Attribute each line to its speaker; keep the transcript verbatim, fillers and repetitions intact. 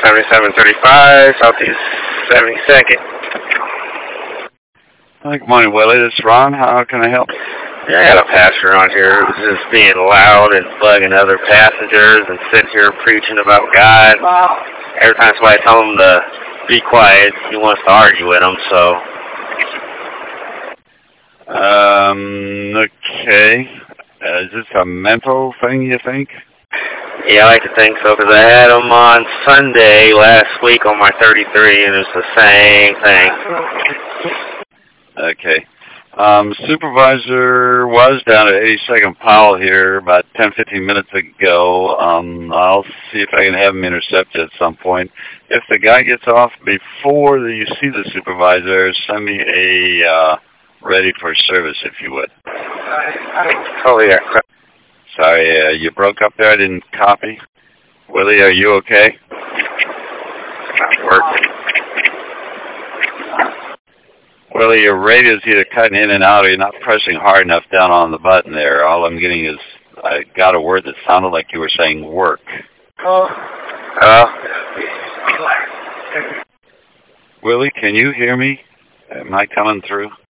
Speaker 1: seventy-seven thirty-five, Southeast seventy-second.
Speaker 2: Hi, good morning, Willie. This is Ron. How can I help?
Speaker 1: Yeah, I got a passenger on here who's just being loud and bugging other passengers and sitting here preaching about God. Every time somebody tells him to be quiet, he wants to argue with them, so.
Speaker 2: Um, okay. Uh, is this a mental thing, you think?
Speaker 1: Yeah, I like to think so, because I had him on Sunday last week on my thirty-three, and it's the same thing.
Speaker 2: Okay. Um, supervisor was down at eighty-second Powell here about ten, fifteen minutes ago. Um, I'll see if I can have him intercepted at some point. If the guy gets off before you see the supervisor, send me a uh, ready for service, if you would.
Speaker 1: Oh, yeah.
Speaker 2: Sorry, uh, you broke up there. I didn't copy. Willie, are you okay?
Speaker 1: Not working.
Speaker 2: Willie, your radio's either cutting in and out or you're not pressing hard enough down on the button there. All I'm getting is I got a word that sounded like you were saying work.
Speaker 1: Oh. Uh.
Speaker 2: Willie, can you hear me? Am I coming through?